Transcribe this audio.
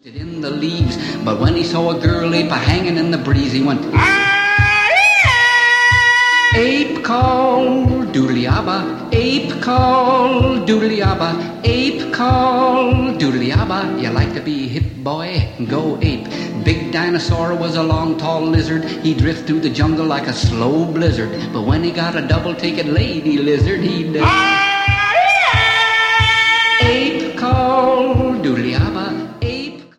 in the leaves, but when he saw a girl ape a-hanging in the breeze, he went, ape call, doodly-abba, ape call, doodly-abba, ape call, doodly-abba. You like to be hip, boy? Go ape. Big dinosaur was a long, tall lizard. He'd drift through the jungle like a slow blizzard, but when he got a double-ticket lady lizard, he'd ape call, doodly-abba,